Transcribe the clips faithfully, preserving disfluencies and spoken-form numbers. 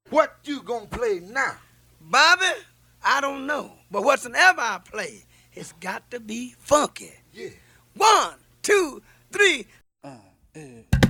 What you gonna play now? Bobby, I don't know. But whatsoever I play, it's got to be funky. Yeah. One, two, three. Uh, uh.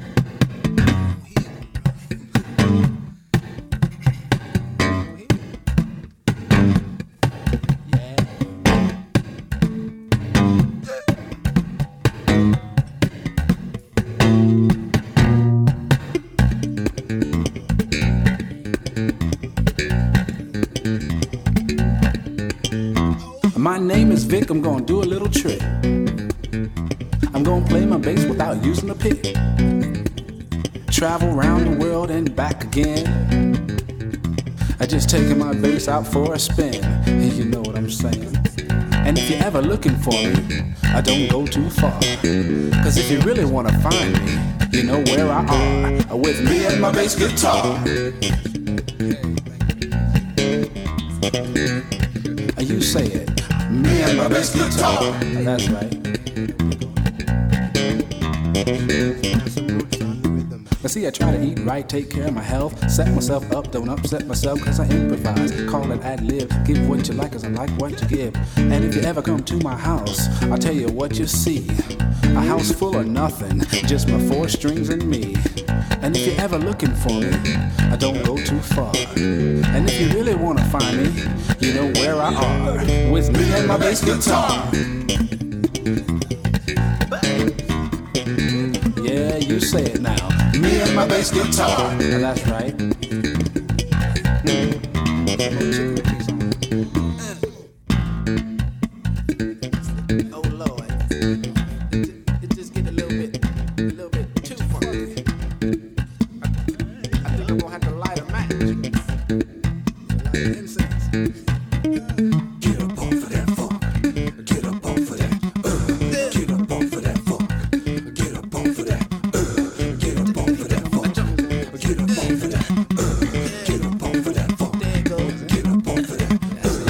My name is Vic, I'm gonna do a little trick. I'm gonna play my bass without using a pick. Travel around the world and back again. I just taking my bass out for a spin. And you know what I'm saying. And if you're ever looking for me, I don't go too far. Cause if you really wanna find me, you know where I are. With me and my bass guitar. You say it. Me and my bass guitar. That's right. But see, I try to eat right, take care of my health, set myself up, don't upset myself, cause I improvise. Call it ad-lib, give what you like, cause I like what you give. And if you ever come to my house, I'll tell you what you see. A house full of nothing, just my four strings and me. And if you're ever looking for me, I don't go too far. And if you really wanna find me, you know where I are. With me and my bass guitar. Yeah, you say it now. Me and my bass guitar. Now that's right. Oh Lord, it just get a little bit, a little bit too funky. I think I'm gonna have to light a match. Light incense. Get up off of that funk. Get up off of that. Uh, get up off of that funk. Get up off of that. Uh, get up off of that funk. Get up off of that. Uh, get up off of that funk. There it goes. Get up off of that.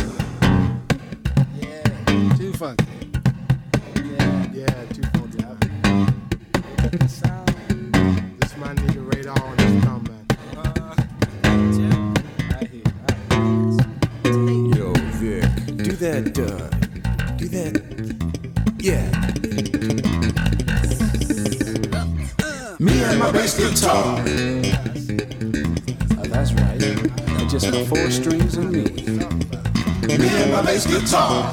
Uh. Yeah, too funky. Yeah, yeah, too funky. Sound. This might need a radar on this combat. Uh, right here. Right. Yo, Vic, do that. Uh, do that. Yeah. Me and my bass guitar. Oh, that's right. Just my four strings and me. Me and my bass guitar.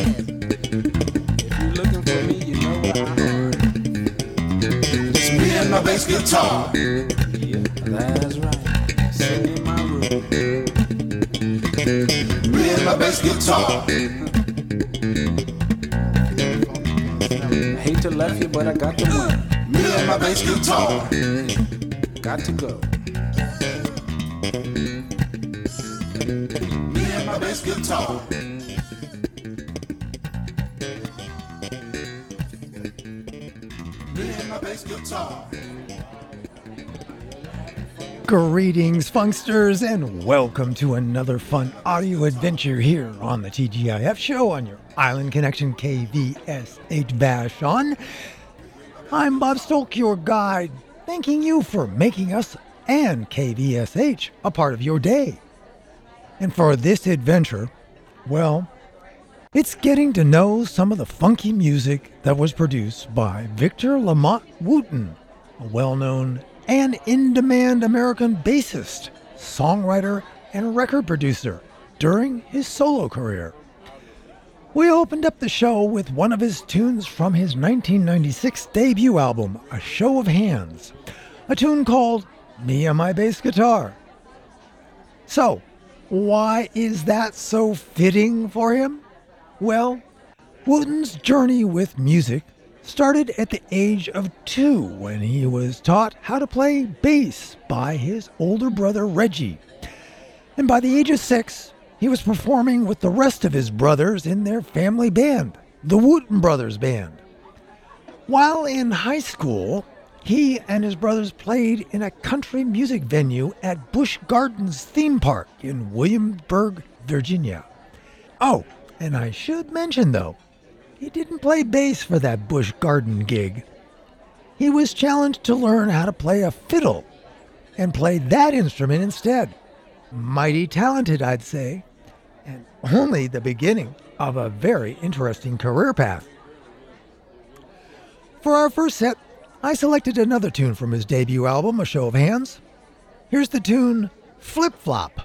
If you're looking for me, you know where I am. It's me and my bass guitar. Yeah, that's right. Sitting in my room. Me and my bass guitar. I hate to left you, but I got to win. Me and my bass guitar. Got to go. Me and my bass guitar. Me and my bass guitar. Greetings, funksters, and welcome to another fun audio adventure here on the T G I F show on your Island Connection K V S H Vashon. I'm Bob Stolk, your guide, thanking you for making us and K V S H a part of your day. And for this adventure, well, it's getting to know some of the funky music that was produced by Victor Lamont Wooten, a well-known and in-demand American bassist, songwriter, and record producer during his solo career. We opened up the show with one of his tunes from his nineteen ninety-six debut album, A Show of Hands, a tune called Me and My Bass Guitar. So, why is that so fitting for him? Well, Wooten's journey with music started at the age of two when he was taught how to play bass by his older brother Reggie. And by the age of six, he was performing with the rest of his brothers in their family band, the Wooten Brothers Band. While in high school, he and his brothers played in a country music venue at Busch Gardens Theme Park in Williamsburg, Virginia. Oh, and I should mention though, he didn't play bass for that Busch Garden gig. He was challenged to learn how to play a fiddle and played that instrument instead. mighty talented, I'd say, and only the beginning of a very interesting career path. For our first set, I selected another tune from his debut album, A Show of Hands. Here's the tune Flip Flop.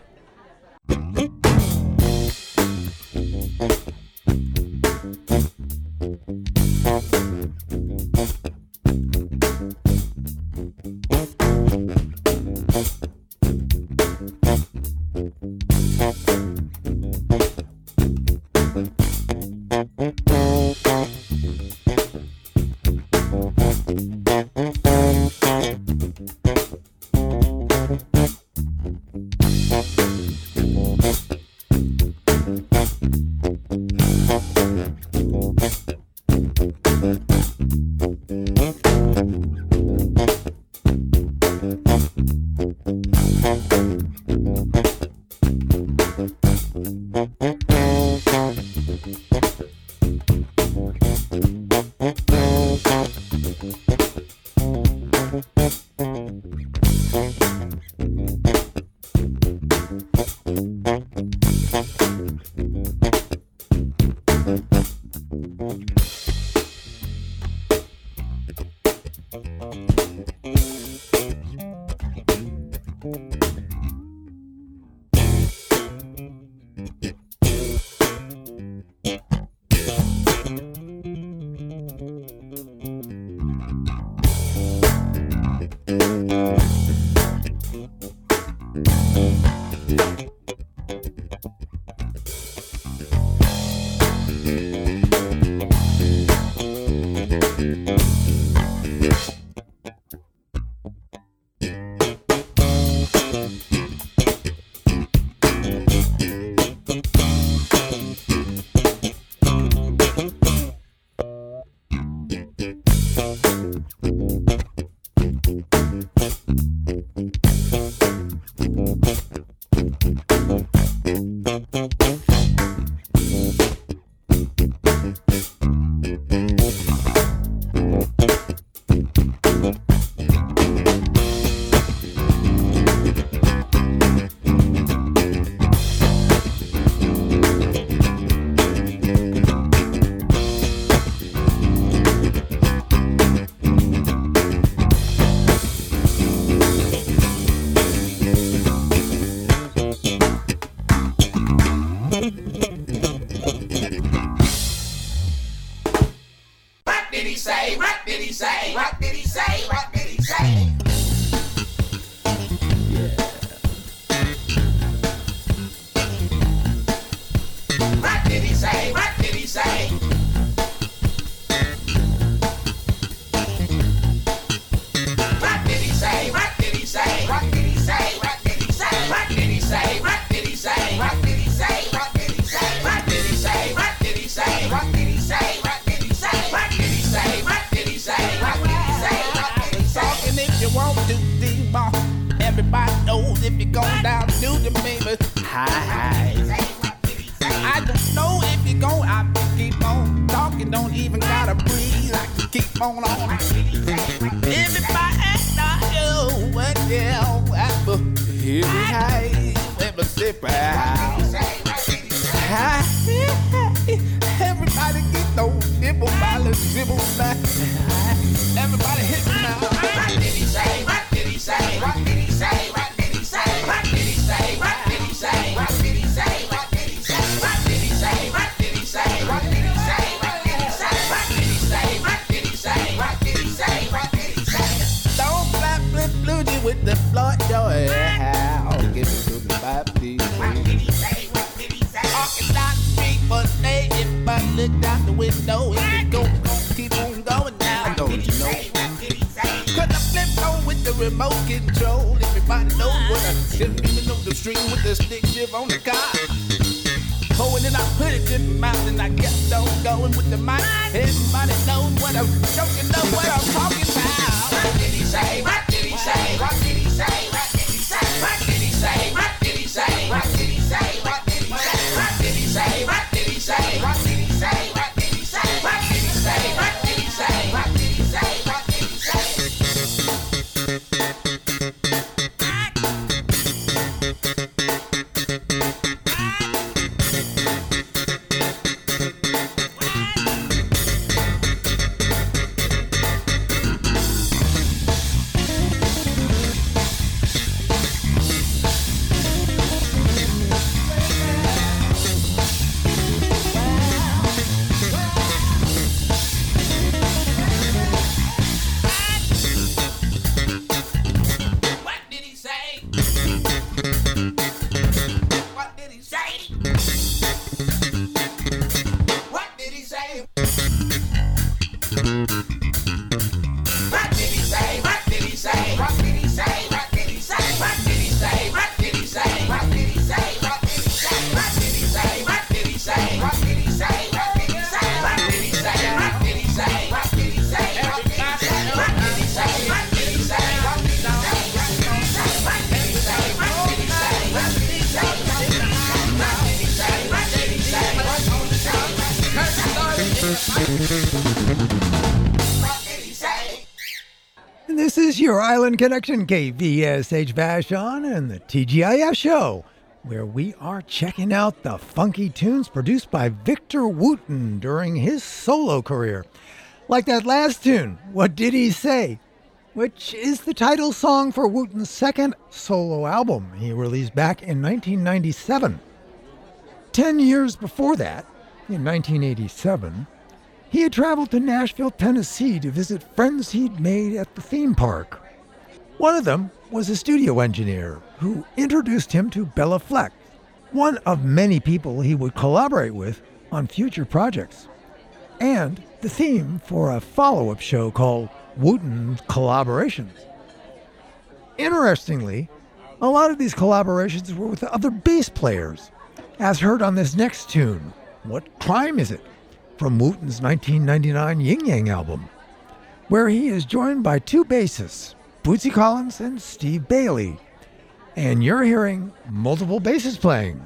And this is your Island Connection K V S H Vashon and the T G I F show, where we are checking out the funky tunes produced by Victor Wooten during his solo career. Like that last tune, What Did He Say?, which is the title song for Wooten's second solo album he released back in nineteen ninety-seven. Ten years before that, in nineteen eighty-seven, he had traveled to Nashville, Tennessee to visit friends he'd made at the theme park. One of them was a studio engineer who introduced him to Bela Fleck, one of many people he would collaborate with on future projects, and the theme for a follow-up show called Wooten Collaborations. Interestingly, a lot of these collaborations were with other bass players, as heard on this next tune, What Crime Is It?, from Wooten's nineteen ninety-nine Yin Yang album, where he is joined by two bassists, Bootsy Collins and Steve Bailey, and you're hearing multiple basses playing.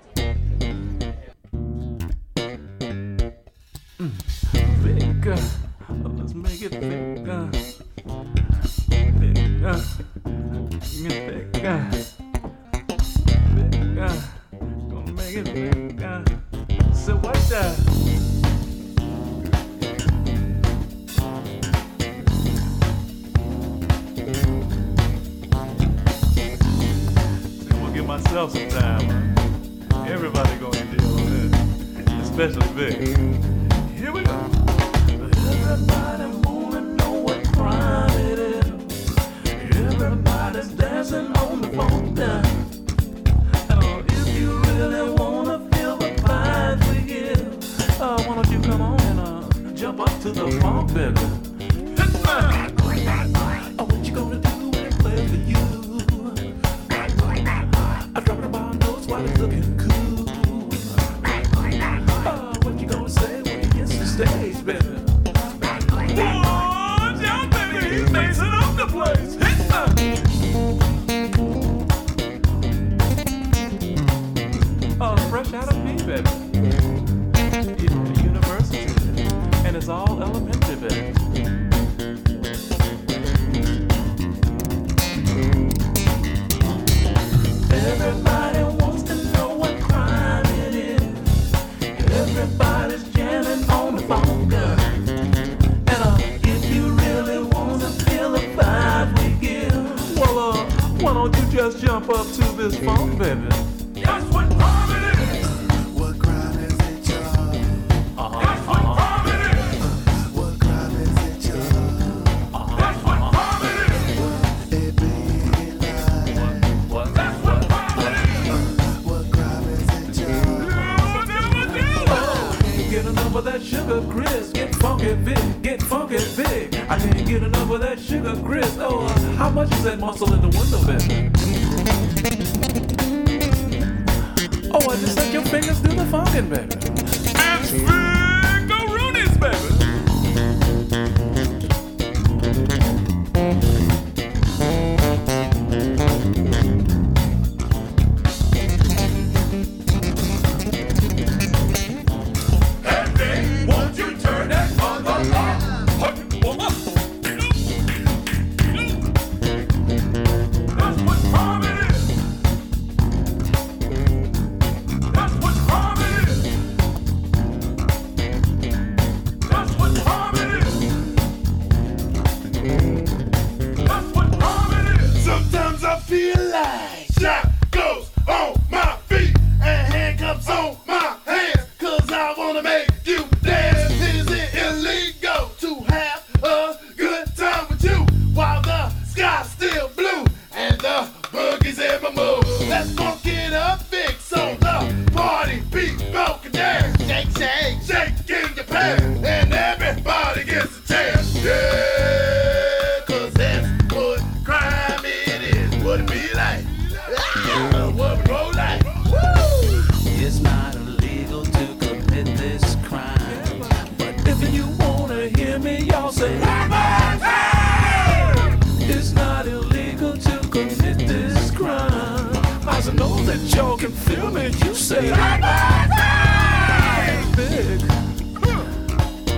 Bigger, let's make it bigger, bigger, bigger, bigger, gonna make it bigger. So what the? Myself some time. Huh? Everybody gonna deal with it, especially Vic. Here we go. Everybody wanna know what crime it is. Everybody's dancing on the phone down. Uh, if you really wanna feel the vibes we give, uh, why don't you come on and uh, jump up to the funk, baby? Hit mine. Oh, what you gonna do when it plays for you? I'm dropping my notes while it's looking cool. Oh, what you gonna say when you get to the stage, baby? Watch out, baby, he's mixing up the place. Hit that. Oh, fresh out of me, baby. Yeah, university, and it's all elementary, baby. Everybody wants to know what crime it is. Everybody's jamming on the phone, girl. And uh, if you really wanna feel the vibe we give, well, uh, why don't you just jump up to this phone, baby? That's what crime it is. What crime is it, y'all? Uh-huh. That's what crime it is. What crime is it, y'all? Uh-huh. That's what crime it is. It be like what? What? That's what. Get enough of that sugar crisp, get funky big, get funky big. I can't get enough of that sugar crisp. Oh, uh, how much is that muscle in the window, baby? Oh, I just let your fingers do the funkin', baby. It's Big Rooney's, baby.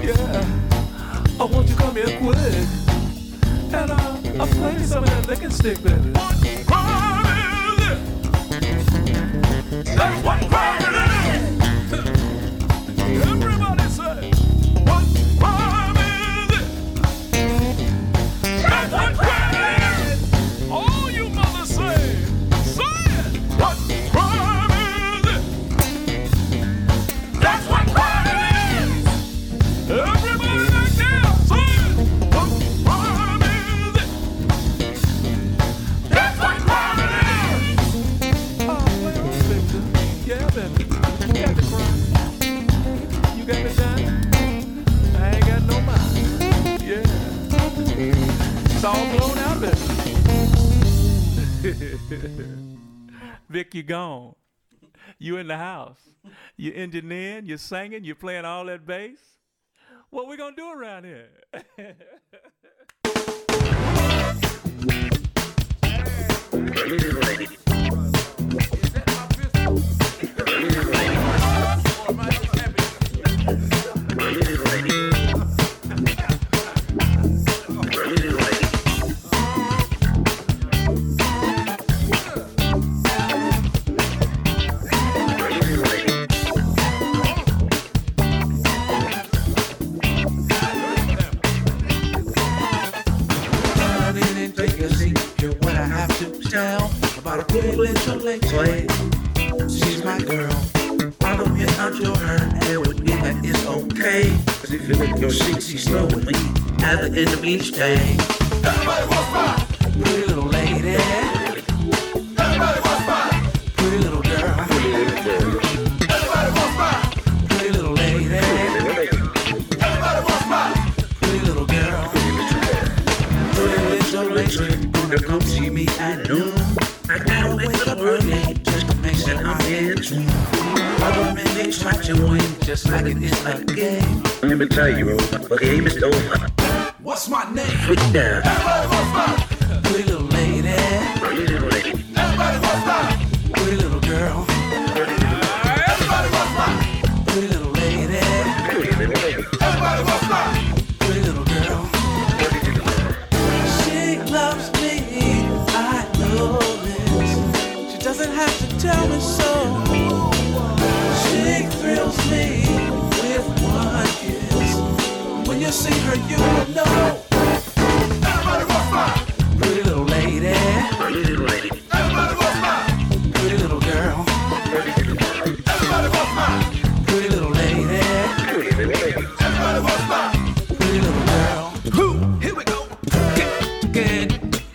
Yeah. Oh, won't you come here quick? And uh, I'll play you some of that licking stick, baby. What crime is it? That's what crime it is. Everybody say, what crime is it? That's what crime it is. All you mothers say, say it. What crime is it? That's what crime it is. Everybody back there, say it. What crime is it? That's what crime it is. Oh, well, Victor. Yeah, baby. You got the crime. You got the time. I ain't got no mind. Yeah. It's all blown out, baby. Vic, you gone. You in the house. You engineering, you singing, you playing all that bass. What we gonna do around here? Come in and take a seat. You're what I have to tell about a pretty little lady. She's my girl. Follow me and adore her. And with me that is okay. Cause if you lick your seat, she's slow with me at the end of each day. Everybody wants mine. Pretty little lady. Everybody wants mine. Pretty little girl. Everybody wants mine. Pretty little lady. Everybody wants mine. Pretty little girl. Pretty little lady. Gonna come see me at noon. I gotta wake up early just to make sure I'm in tune. Other men they try to win just like it is a game. Let me tell you, the game is over. What's my name? Put it down. Everybody wants mine. Pretty little lady. Pretty little lady. Everybody wants mine. Pretty little girl. Everybody wants mine. Pretty little lady. Everybody wants mine. Pretty little girl. She loves me. I know this. She doesn't have to tell me so. She thrills me with one kiss. When you see her, you will know. Everybody wants mine. Pretty little lady. Everybody wants mine. Pretty little girl. Everybody wants mine. Pretty little lady. Everybody wants mine. Pretty little girl. Who? Here we go. Good.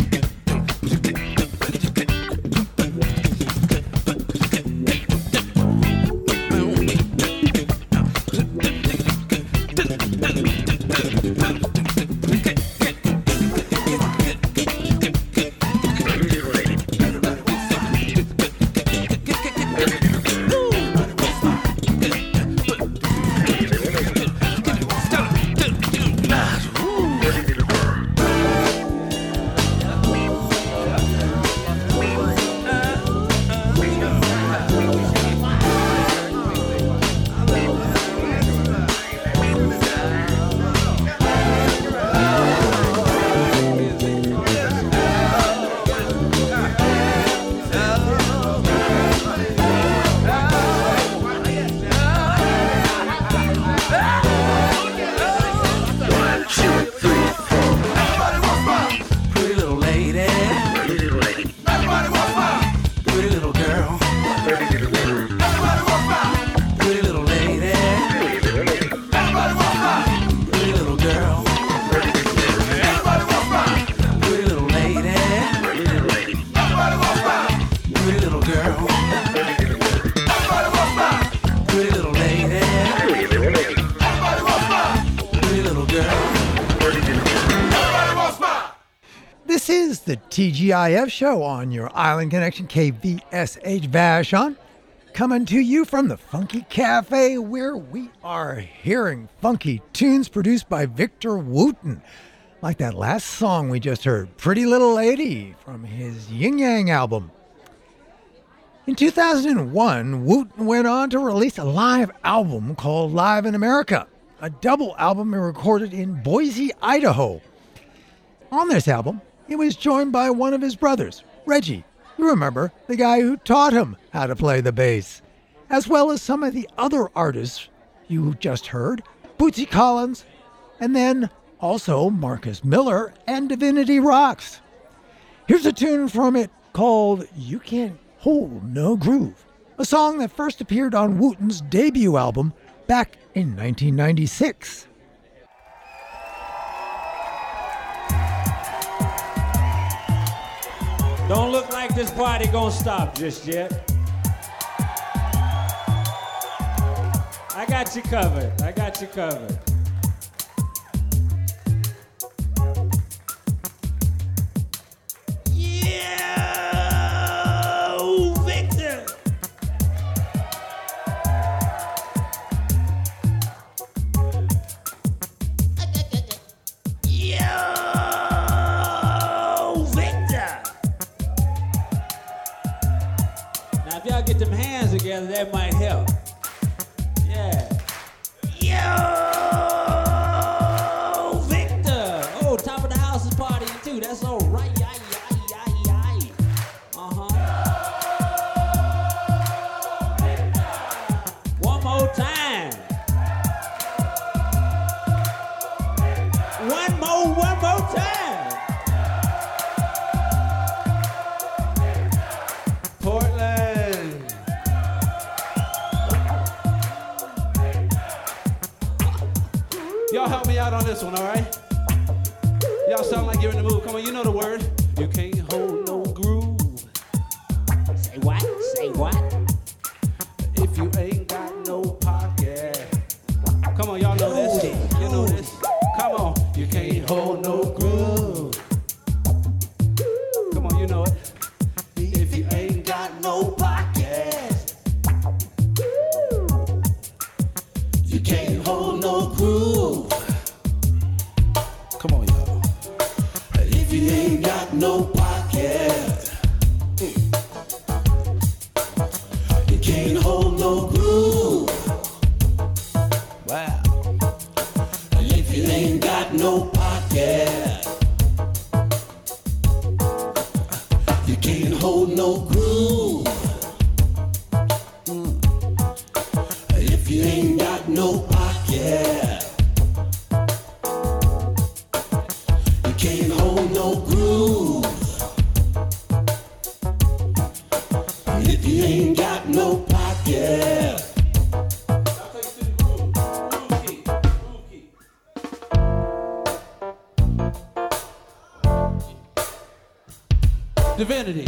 This is the T G I F show on your Island Connection K V S H Vashon, coming to you from the Funky Cafe, where we are hearing funky tunes produced by Victor Wooten, like that last song we just heard, Pretty Little Lady, from his Yin Yang album. In two thousand one, Wooten went on to release a live album called Live in America. a double album he recorded in Boise, Idaho. On this album, he was joined by one of his brothers, Reggie. You remember, the guy who taught him how to play the bass, as well as some of the other artists you just heard, Bootsy Collins, and then also Marcus Miller and Divinity Rocks. Here's a tune from it called You Can't Hold No Groove, a song that first appeared on Wooten's debut album back in nineteen ninety-six. Don't look like this party gonna stop just yet. I got you covered. I got you covered. Yo, Victor. Yo, Victor. Now, if y'all get them hands together, that might help. Yeah. Yo, Victor. Oh, top of the house is partying too. That's all right. Aye, aye, aye, aye. Uh-huh. One more time. One more, one more time. Portland. Y'all help me out on this one, all right? Y'all sound like you're in the mood. Come on, you know the word. You can't hold no groove. Say what? Say what? If you ain't got no pocket. Come on, y'all know this. You know this. Come on. You can't hold no groove. Come on, you know it. If you ain't got no pocket. You can't hold no groove. Come on, y'all. If you ain't got no pocket, you can't hold no groove. Wow. If you ain't got no pocket, you can't hold no groove. If you ain't got no pocket, you can't hold no groove. If you ain't got no pocket. Divinity.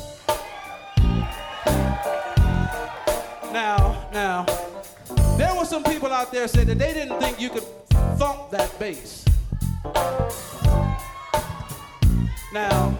Now, now, there were some people out there said that they didn't think you could thump that bass. Now,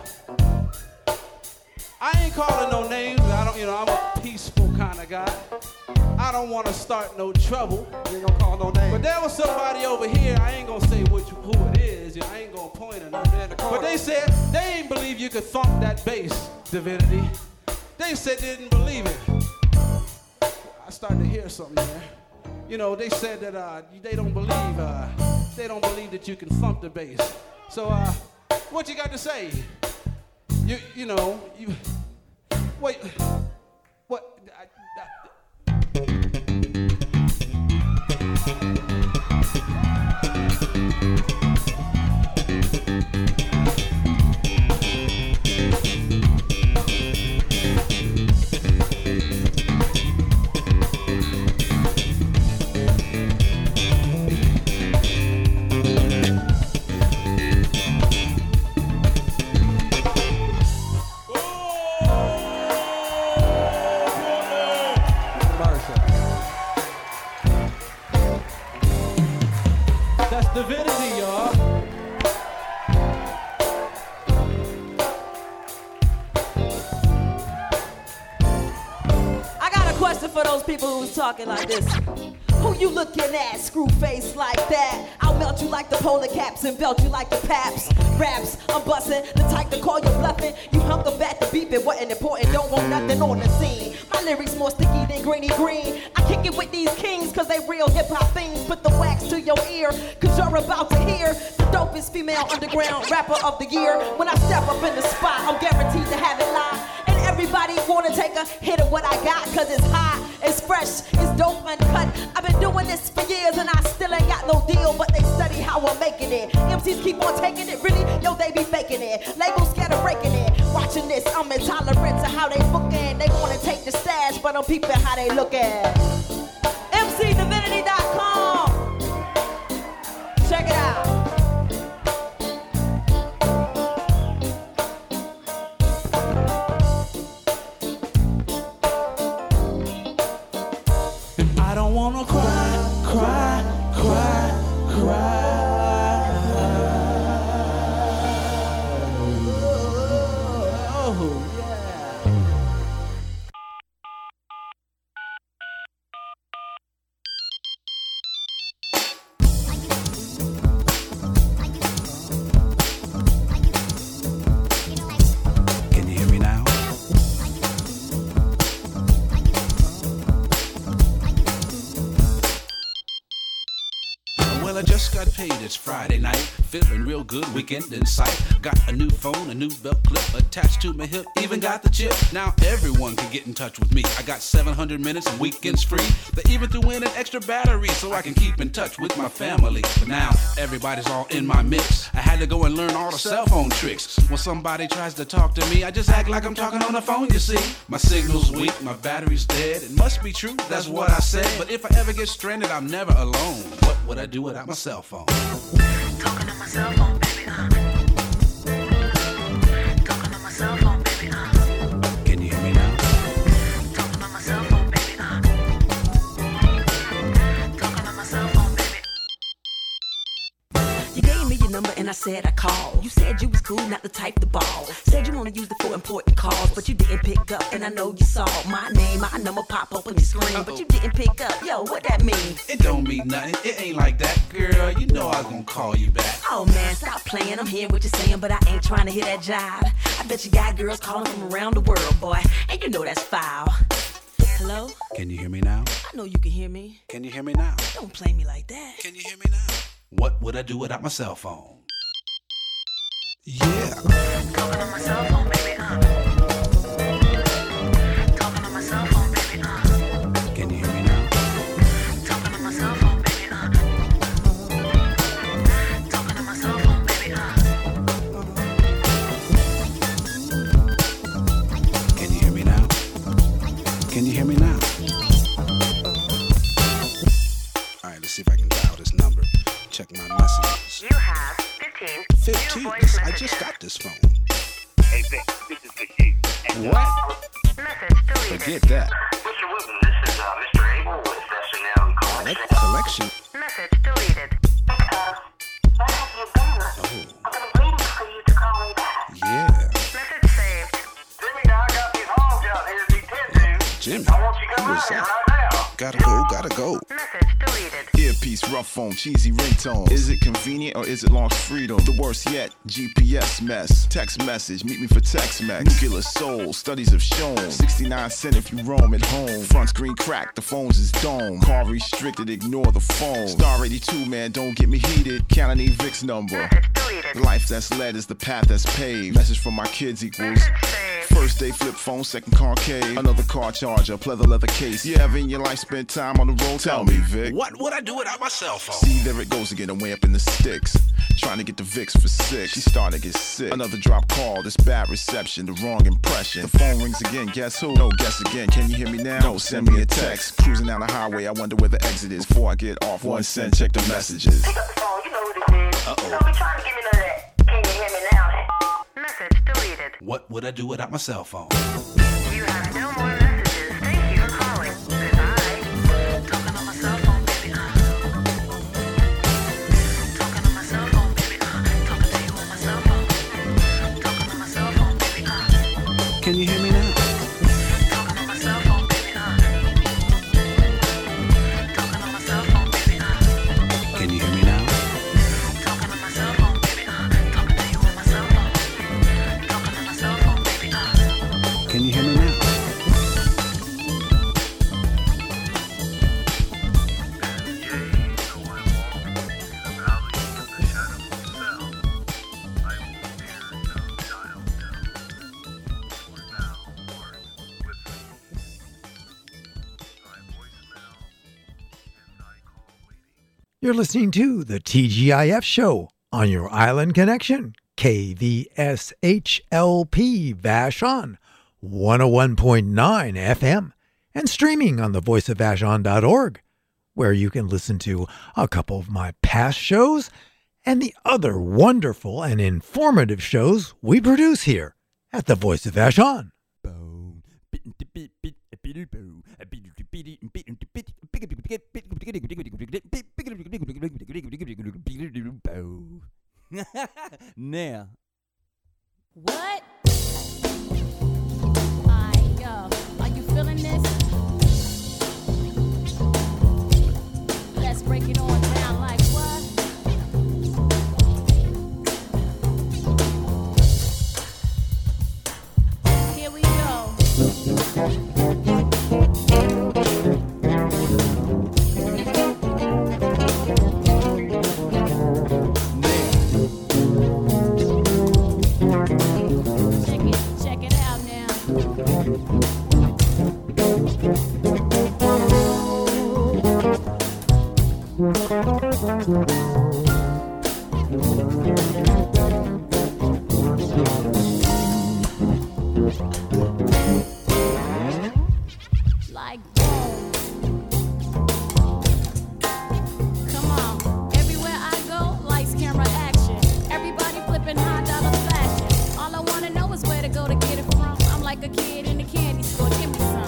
I ain't calling no names. I don't, you know, I'm a peaceful kind of guy. I don't want to start no trouble. You ain't gonna call no name. But there was somebody over here, I ain't gonna say which, who it is, and I ain't gonna point at nothing. But they said they ain't believe you could thump that bass, Divinity. They said they didn't believe it. I started to hear something there. You know, they said that uh, they don't believe, uh, they don't believe that you can thump the bass. So, uh, what you got to say? You, you know, you, wait, what? I, I, Divinity, y'all. I got a question for those people who's talking like this. Who you looking at, screw face like that? I'll melt you like the polar caps and belt you like the paps. Raps, I'm bustin', the type to call you bluffing. You hung up at the beep, it wasn't important, don't want nothing on the scene. My lyrics more sticky than Greeny Green. I kick it with these kings cause they real hip-hop things. Put the wax to your ear cause you're about to hear the dopest female underground rapper of the year. When I step up in the spot, I'm guaranteed to have it live. And everybody wanna take a hit of what I got cause it's hot, it's fresh, it's dope uncut. I've been doing this for years and I still ain't got no deal, but they study how I'm making it. M Cs keep on taking it, really? Yo, they be faking it. Labels scared of breaking it. Watching this, I'm intolerant to how they booking. They wanna take the stash, but I'm peeping how they looking. M C Divinity dot com. Check it out. I don't wanna cry, cry, cry, cry. It's Friday night, feeling real good, weekend in sight. Got a new phone, a new belt clip attached to my hip, even got the chip. Now everyone can get in touch with me. I got seven hundred minutes and weekends free. They even threw in an extra battery so I can keep in touch with my family. But now everybody's all in my mix. I had to go and learn all the cell phone tricks. When somebody tries to talk to me, I just act like I'm talking on the phone, you see. My signal's weak, my battery's dead. It must be true, that's what I said. But if I ever get stranded, I'm never alone. What would I do without my cell phone? Talking on my cell phone, baby, uh. Talking on my cell phone, baby, uh. Can you hear me now? Talking on my cell phone, baby, uh. Talking on my cell phone, baby. You gave me your number and I said I called. You said you was cool, not the type to ball. Said you wanna use it for important calls, but you didn't pick up. And I know you saw my name, my number pop up on your screen, Uh-oh. But you didn't pick up. Yo, what that mean? It don't mean nothing. It ain't like that, girl. You know I was gonna call you back. Oh man, stop playing. I'm hearing what you're saying, but I ain't trying to hear that jive. I bet you got girls calling from around the world, boy, and you know that's foul. Hello? Can you hear me now? I know you can hear me. Can you hear me now? Don't play me like that. Can you hear me now? What would I do without my cell phone? Yeah. Talking on my cell phone, baby, uh. Talking on my cell phone, baby, uh. Can you hear me now? Talking on my cell phone, baby, uh. Talking on my cell phone, baby, uh. Can you hear me now? Can you hear me now? All right, let's see if I can dial this number. Check my messages. You have fifteen. fifteen? I just got this phone. Hey, Vic, this is the G. What? Message deleted. Forget that. Mister Wooten, this is uh, Mister Abel with S N L Collection. Collection? Message deleted. Uh, where have you been? Oh. I've been waiting for you to call me back. Yeah. Message saved. Jimmy, now I got these hogs out here to tend to. Jimmy? I want you to come Who's out here that? right now. Gotta go, gotta go. Message deleted. Earpiece, rough phone, cheesy ringtone. Is it convenient or is it lost freedom? The worst yet, G P S mess. Text message, meet me for Tex-Mex. Nuclear soul, studies have shown. sixty-nine cent if you roam at home. Front screen cracked, the phone's is dome. Call restricted, ignore the phone. Star eighty-two, man, don't get me heated. Counting E Vic's number. Message deleted. The life that's led is the path that's paved. Message from my kids equals. Message saved. First day flip phone, second concave. Another car charger, pleather leather case. You ever in your life spent time on the road? Tell me, Vic. What would I do without my cell phone? See, there it goes again, I'm way up in the sticks. Trying to get the Vicks for six. She starting to get sick. Another drop call, this bad reception, the wrong impression. The phone rings again, guess who? No, guess again. Can you hear me now? No, send me a text. Cruising down the highway, I wonder where the exit is. Before I get off, one cent, check the messages. Pick up the phone, you know who this is. Uh-oh. Don't be trying to give me none of that. Can you hear me now? Message deleted. What would I do without my cell phone? You have no more messages. Thank you for calling. Goodbye. Talking on my cell phone, baby, uh. Talking on my cell phone, baby, uh. Talking to you on my cell phone. Talking on my cell phone, baby, uh. Can you hear me now? Talking on my cell phone, baby, uh. Talking on my cell phone, baby, uh. Can you hear me now? Talking on my cell phone, baby, uh. Talking to you on my cell phone. Talking on my cell phone, baby, uh. Can you hear me now? You're listening to the T G I F show on your Island Connection, K V S H L P Vashon, one oh one point nine F M, and streaming on the voice of vashon dot org, where you can listen to a couple of my past shows and the other wonderful and informative shows we produce here at the Voice of Vashon. Now. What? Alright, yo, are you feeling this? Let's break it on down like what? Here we go. Like boom. Come on. Everywhere I go, lights, camera, action. Everybody flipping high dollar flashing. All I wanna know is where to go to get it from. I'm like a kid in the candy store. Give me some.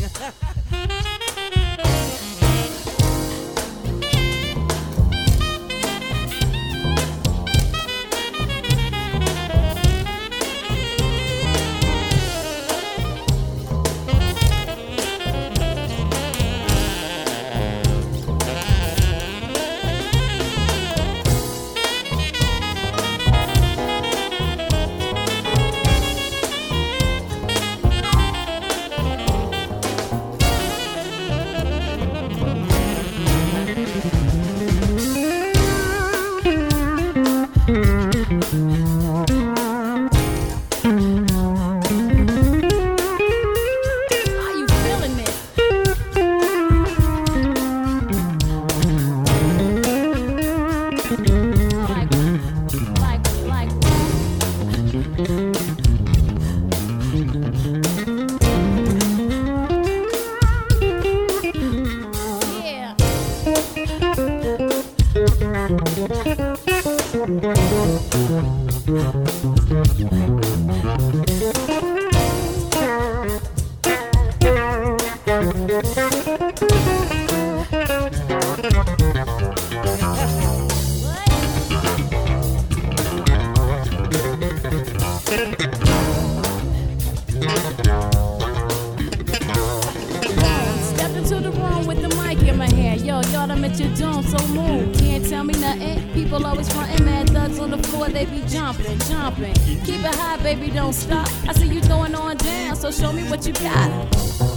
Step into the room with the mic in my hand. Yo, y'all done met your dome, so move. Can't tell me nothing. People always frontin', mad thugs on the floor, they be jumping, jumping. Keep it high, baby, don't stop. I see you throwing on down, so show me what you got.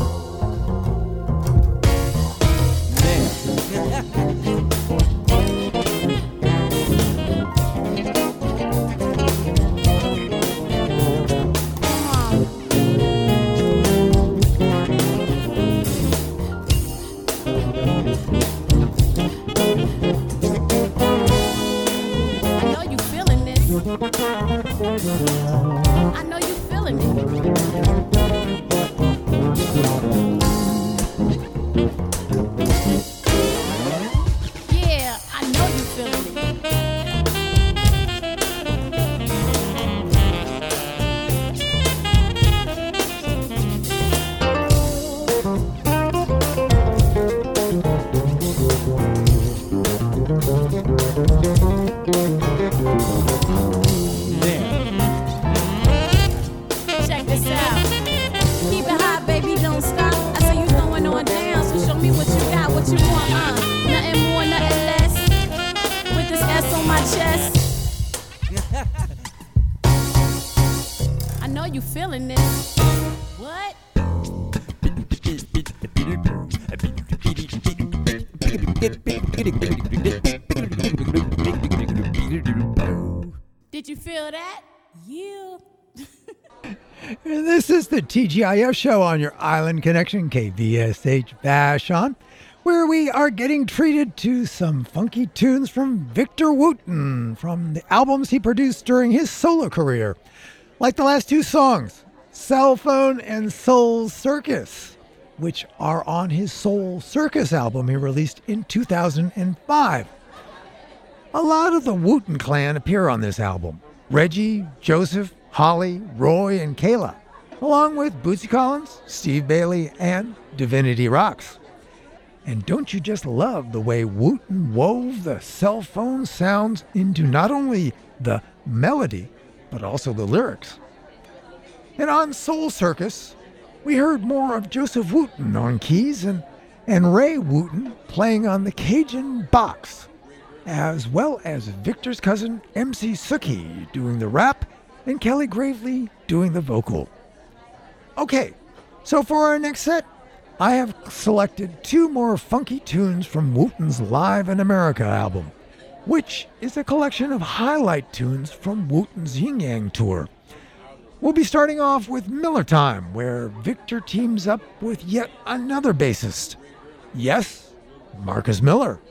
I know you feeling it. Yeah, I know you feeling it. Check this out. Keep it high, baby, don't stop. I see you throwing on down, so show me what you got, what you want, uh. Nothing more, nothing less. With this S on my chest. I know you feeling this. What? Did you feel that? Yeah. This is the T G I F show on your Island Connection, K V S H Vashon, where we are getting treated to some funky tunes from Victor Wooten from the albums he produced during his solo career. Like the last two songs, Cell Phone and Soul Circus, which are on his Soul Circus album he released in two thousand five. A lot of the Wooten clan appear on this album. Reggie, Joseph, Holly, Roy, and Kayla, along with Bootsy Collins, Steve Bailey, and Divinity Rocks. And don't you just love the way Wooten wove the cell phone sounds into not only the melody, but also the lyrics? And on Soul Circus, we heard more of Joseph Wooten on keys and, and Ray Wooten playing on the Cajun box, as well as Victor's cousin M C Sookie doing the rap and Kelly Gravely doing the vocal. Okay, so for our next set, I have selected two more funky tunes from Wooten's Live in America album, which is a collection of highlight tunes from Wooten's Yin Yang tour. We'll be starting off with Miller Time, where Victor teams up with yet another bassist. Yes, Marcus Miller.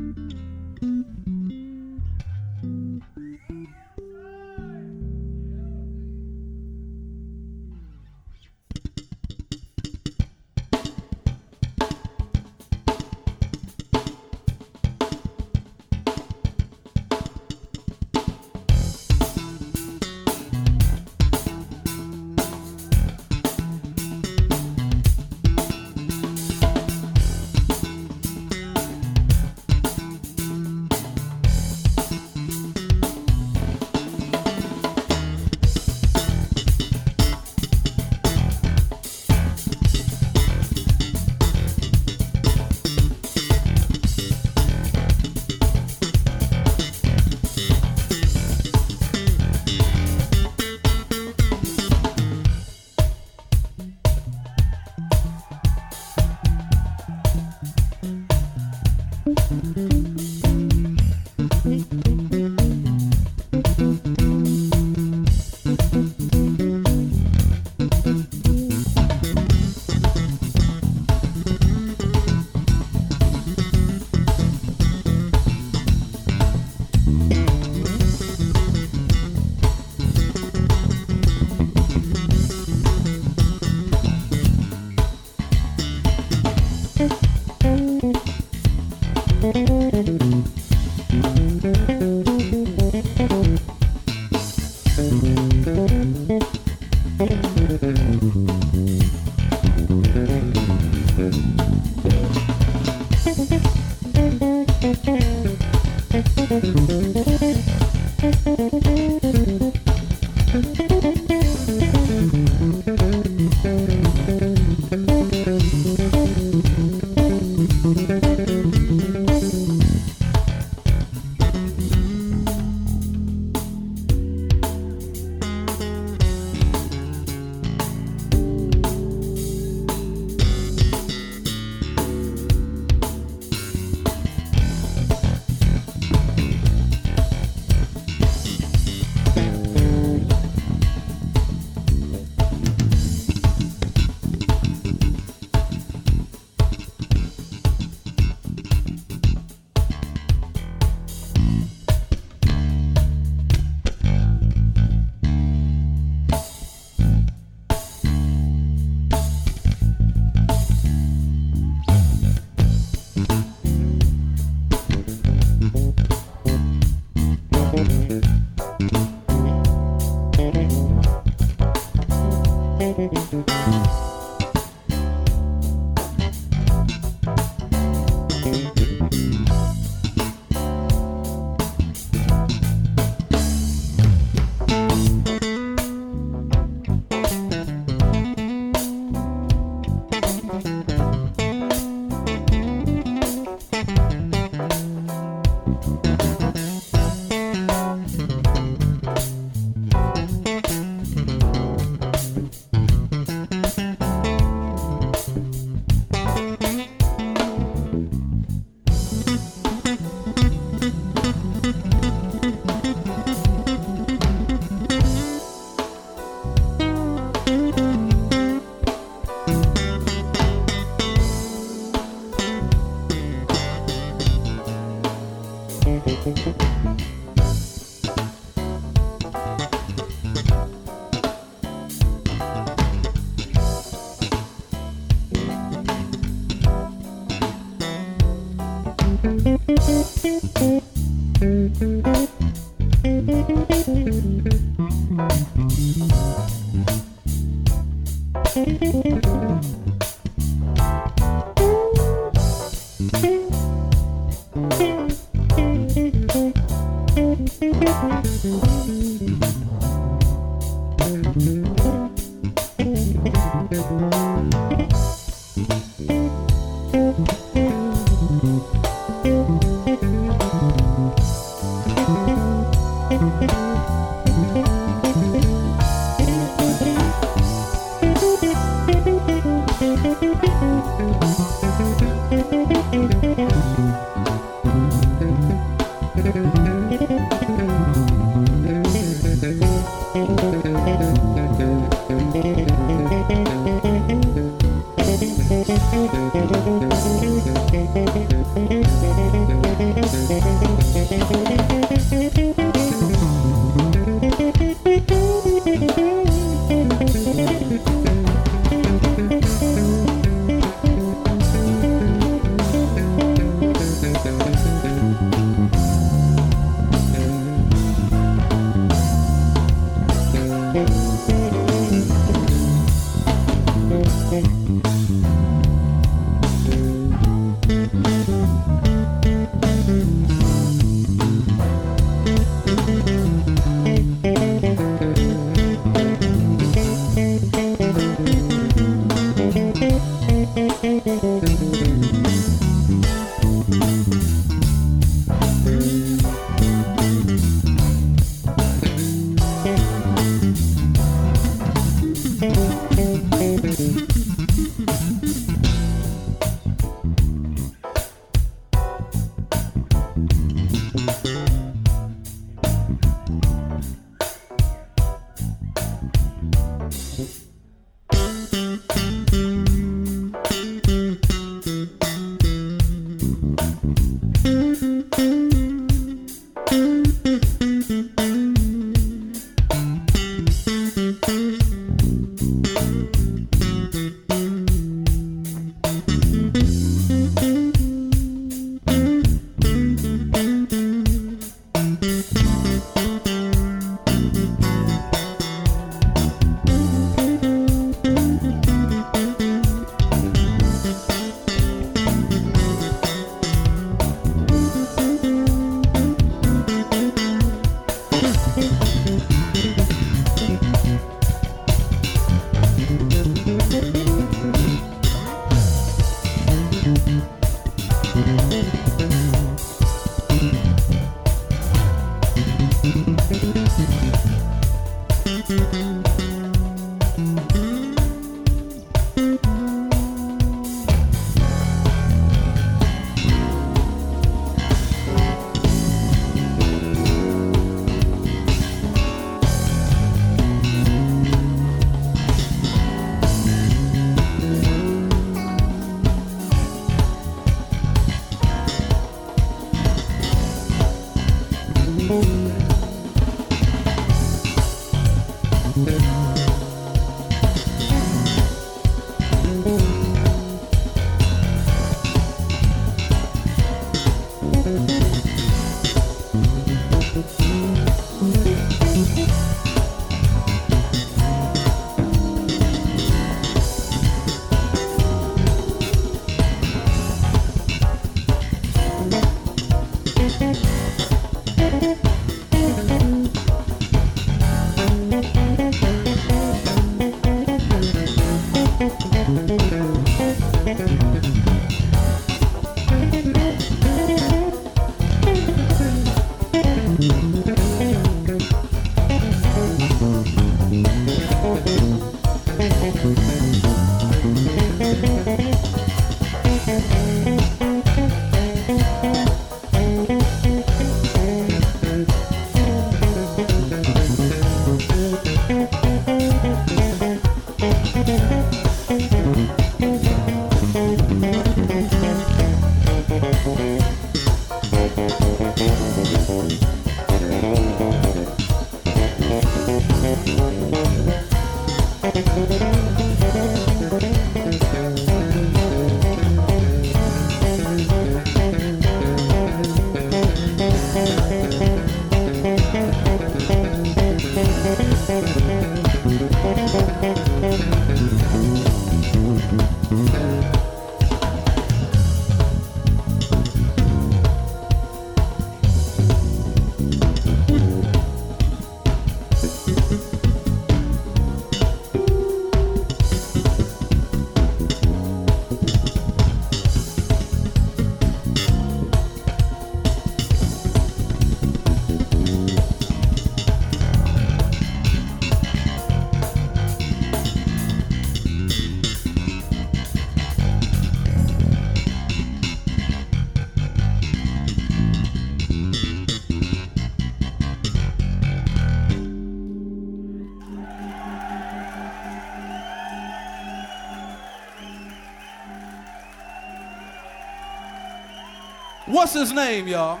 What's his name, y'all?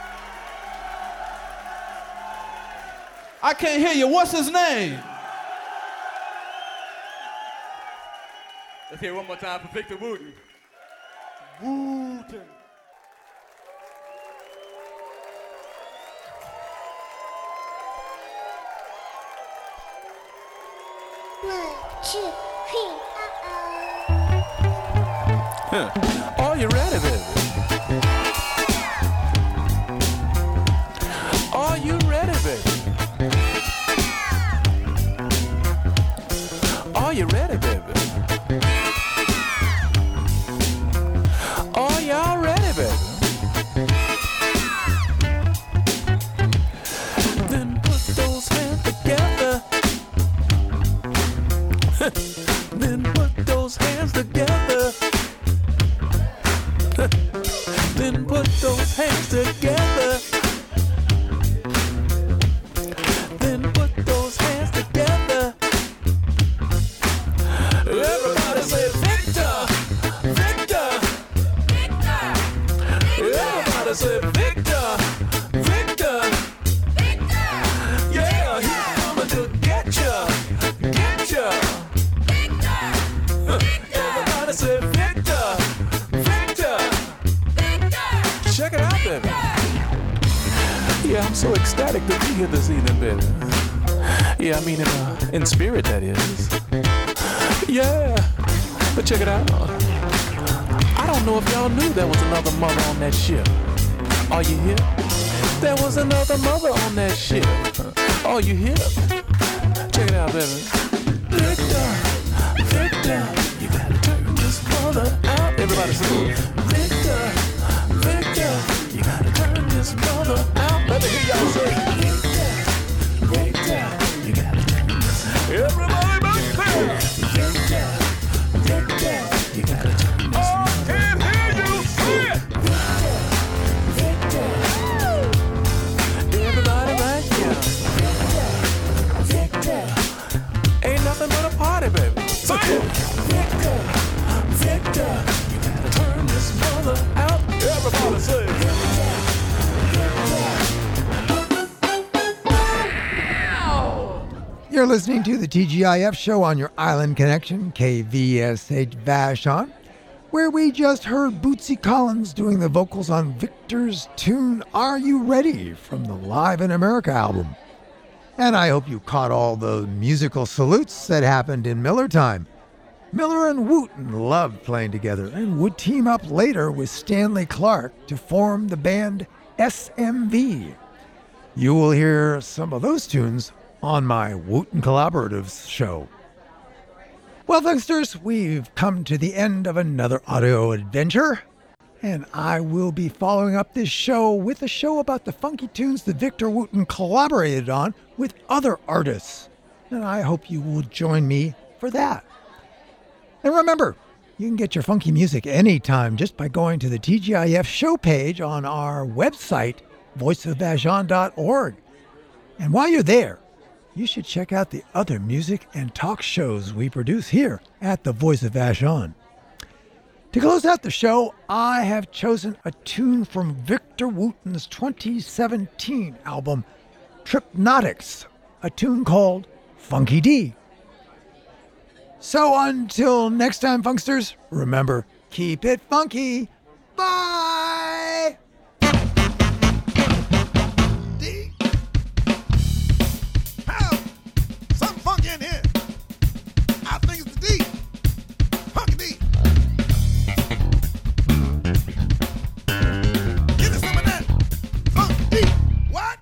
I can't hear you. What's his name? Let's hear it one more time for Victor Wooten. Wooten. One, two, three, Huh. Are you ready, baby? Are you ready, baby? Are you ready, baby? Are y'all ready, baby? Then put those hands together. Then put those hands together. Then put those hands together. Then put those hands together. Everybody say Victor, Victor, Victor. Everybody say Victor, Victor, Victor. Yeah, he's coming to get ya, get ya. Victor, Victor. Everybody say Victor, Victor, Victor. Check it out, baby. Yeah, I'm so ecstatic to be here this evening, baby. Yeah, I mean in, uh, in spirit, that is. Yeah, but check it out. I don't know if y'all knew there was another mother on that ship. Are you here? There was another mother on that ship. Are you here? Check it out, baby. Victor, Victor, you gotta turn this mother out. Everybody say, Victor, Victor, you gotta turn this mother out. Let me hear y'all say, Victor, Victor, you gotta turn this out. Everybody back there. Victor, Victor, you gotta turn this out. I can't hear you say it. Victor, Victor. Everybody right here. Victor, Victor. Ain't nothing but a party, baby. So Victor, Victor, you gotta turn this mother out. Everybody say Victor, You're listening to the T G I F show on your Island Connection, K V S H Vashon, where we just heard Bootsy Collins doing the vocals on Victor's tune Are You Ready from the Live in America album. And I hope you caught all the musical salutes that happened in Miller time. Miller and Wooten loved playing together and would team up later with Stanley Clarke to form the band S M V. You will hear some of those tunes on my Wooten Collaboratives show. Well, Funksters, we've come to the end of another audio adventure, and I will be following up this show with a show about the funky tunes that Victor Wooten collaborated on with other artists, and I hope you will join me for that. And remember, you can get your funky music anytime just by going to the T G I F show page on our website, voice of vashon dot org. And while you're there, you should check out the other music and talk shows we produce here at the Voice of Vashon. To close out the show, I have chosen a tune from Victor Wooten's twenty seventeen album, Tripnotics, a tune called Funky D. So until next time, Funksters, remember, keep it funky. Bye! D. How? Something funky in here. I think it's the D. Funky D. Give me some of that. Funky D. What?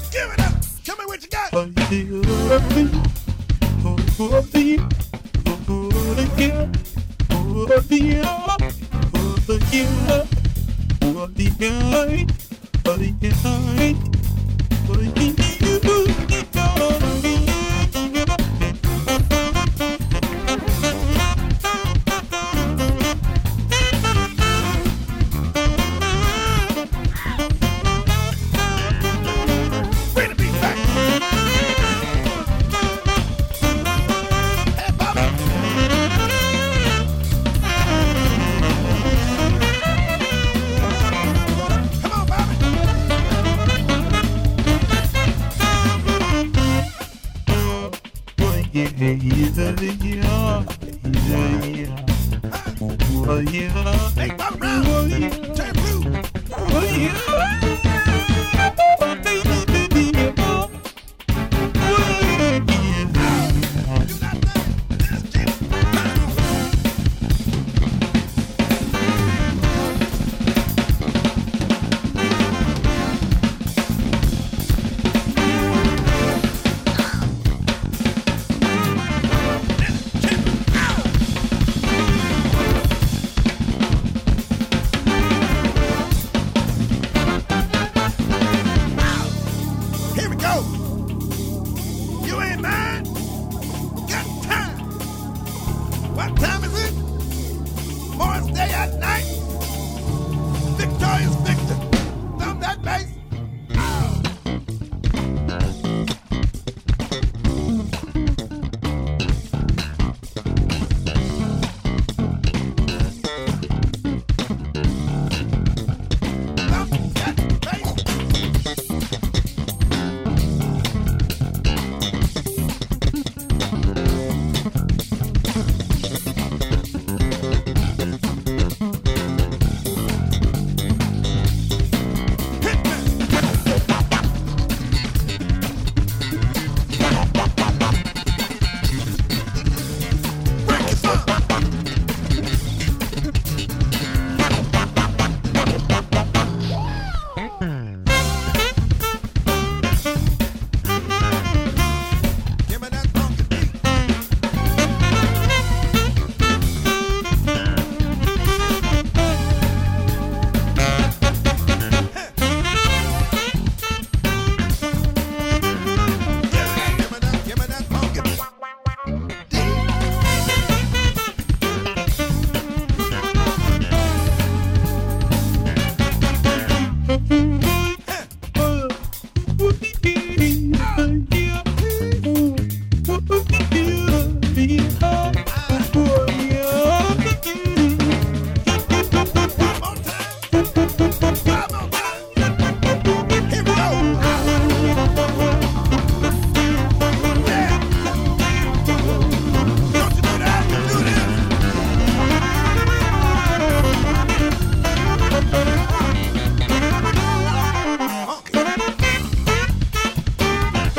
Give it up. Tell me what you got. Hey, Bobby Brown, turn blue. Here we go. You ain't mine. Got time. What time is it? Morris Day at night. Victorious Victor. Thumb that bass.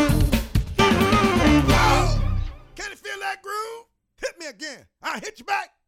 Again. I'll hit you back.